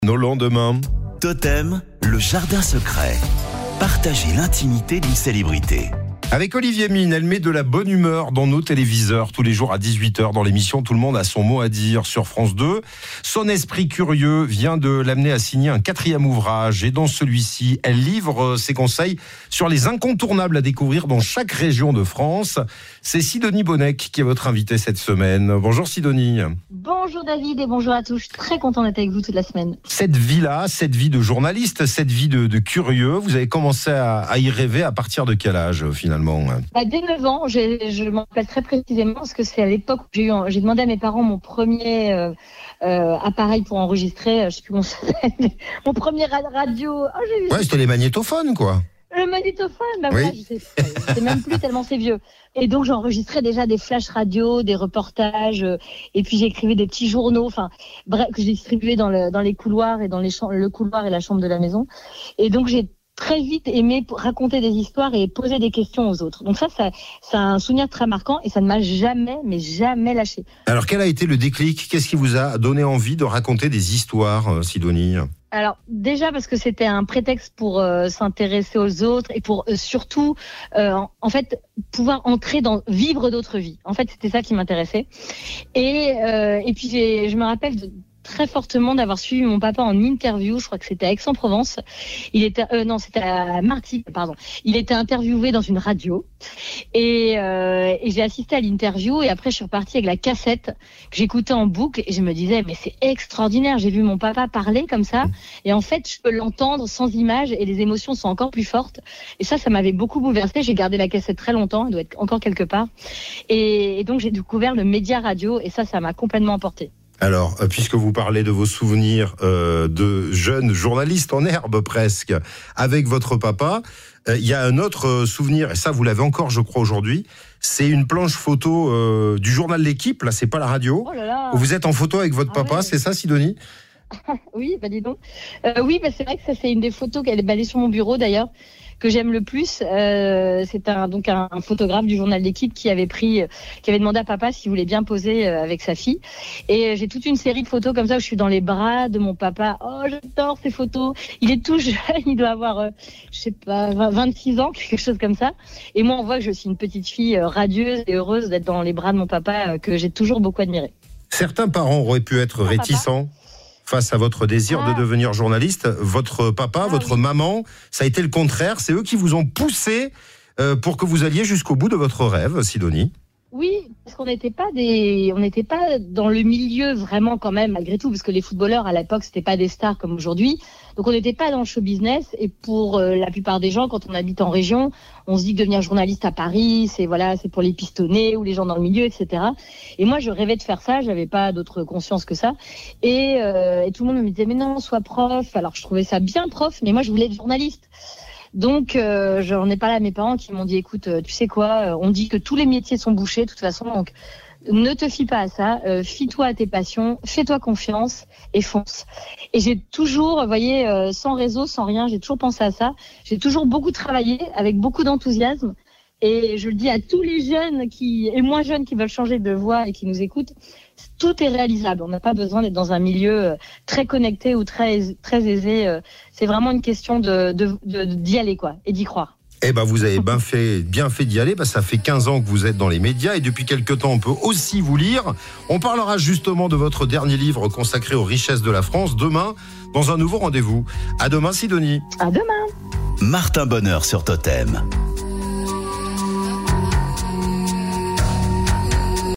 Nos lendemains. Totem, le jardin secret. Partagez l'intimité d'une célébrité. Avec Olivier Mine, elle met de la bonne humeur dans nos téléviseurs tous les jours à 18h dans l'émission Tout le monde a son mot à dire sur France 2. Son esprit curieux vient de l'amener à signer un 4e ouvrage et dans celui-ci, elle livre ses conseils sur les incontournables à découvrir dans chaque région de France. C'est Sidonie Bonnec qui est votre invitée cette semaine. Bonjour Sidonie. Bonjour David et bonjour à tous. Je suis très contente d'être avec vous toute la semaine. Cette vie-là, cette vie de journaliste, cette vie de curieux, vous avez commencé à y rêver à partir de quel âge finalement ? Dès 9 ans, je m'en rappelle très précisément parce que c'est à l'époque où j'ai demandé à mes parents mon premier appareil pour enregistrer, je sais plus comment ça s'appelle, mon premier radio. Ouais, c'était les magnétophones quoi. Le magnétophone, oui. Voilà, je sais même plus tellement c'est vieux. Et donc j'enregistrais déjà des flash radio, des reportages, et puis j'écrivais des petits journaux, bref, que je distribuais dans les couloirs et dans le couloir et la chambre de la maison. Et donc j'ai très vite aimé raconter des histoires et poser des questions aux autres. Donc ça c'est un souvenir très marquant et ça ne m'a jamais lâché. Alors quel a été le déclic ? Qu'est-ce qui vous a donné envie de raconter des histoires, Sidonie ? Alors déjà parce que c'était un prétexte pour s'intéresser aux autres et pour surtout en fait pouvoir vivre d'autres vies. En fait c'était ça qui m'intéressait. Et puis je me rappelle très fortement d'avoir suivi mon papa en interview, je crois que c'était à Aix-en-Provence. C'était à Martigues, pardon. Il était interviewé dans une radio et j'ai assisté à l'interview et après je suis repartie avec la cassette que j'écoutais en boucle et je me disais mais c'est extraordinaire, j'ai vu mon papa parler comme ça et en fait je peux l'entendre sans image et les émotions sont encore plus fortes et ça m'avait beaucoup bouleversée. J'ai gardé la cassette très longtemps, elle doit être encore quelque part et donc j'ai découvert le média radio et ça m'a complètement emportée. Alors, puisque vous parlez de vos souvenirs de jeunes journalistes en herbe presque, avec votre papa, il y a un autre souvenir, et ça vous l'avez encore je crois aujourd'hui, c'est une planche photo du journal L'Équipe, là c'est pas la radio, oh là là. Où vous êtes en photo avec votre papa, ouais. C'est ça Sidonie ? Oui, dis donc. Oui, c'est vrai que ça c'est une des photos qu'elle est basée sur mon bureau d'ailleurs, que j'aime le plus. C'est un photographe du journal L'Équipe qui avait demandé à papa s'il voulait bien poser avec sa fille. Et j'ai toute une série de photos comme ça où je suis dans les bras de mon papa. Oh, j'adore ces photos. Il est tout jeune, il doit avoir, 26 ans, quelque chose comme ça. Et moi, on voit que je suis une petite fille radieuse et heureuse d'être dans les bras de mon papa que j'ai toujours beaucoup admiré. Certains parents auraient pu être réticents face à votre désir de devenir journaliste. Votre papa, votre maman, ça a été le contraire. C'est eux qui vous ont poussé pour que vous alliez jusqu'au bout de votre rêve, Sidonie. Oui, parce qu'on n'était pas dans le milieu vraiment quand même, malgré tout, parce que les footballeurs à l'époque c'était pas des stars comme aujourd'hui. Donc on n'était pas dans le show business. Et pour la plupart des gens, quand on habite en région, on se dit que devenir journaliste à Paris, c'est pour les pistonnés ou les gens dans le milieu, etc. Et moi, je rêvais de faire ça. J'avais pas d'autre conscience que ça. Et tout le monde me disait mais non, sois prof. Alors je trouvais ça bien prof, mais moi je voulais être journaliste. Donc, j'en ai parlé à mes parents qui m'ont dit, écoute, tu sais quoi, on dit que tous les métiers sont bouchés de toute façon, donc ne te fie pas à ça, fie-toi à tes passions, fais-toi confiance et fonce. Et j'ai toujours, vous voyez, sans réseau, sans rien, j'ai toujours pensé à ça. J'ai toujours beaucoup travaillé avec beaucoup d'enthousiasme. Et je le dis à tous les jeunes et moins jeunes qui veulent changer de voie et qui nous écoutent, tout est réalisable. On n'a pas besoin d'être dans un milieu très connecté ou très aisé. C'est vraiment une question d'y aller quoi, et d'y croire. Eh ben, vous avez bien fait d'y aller. Ça fait 15 ans que vous êtes dans les médias et depuis quelques temps, on peut aussi vous lire. On parlera justement de votre dernier livre consacré aux richesses de la France demain dans un nouveau rendez-vous. À demain, Sidonie. À demain. Martin Bonheur sur Totem.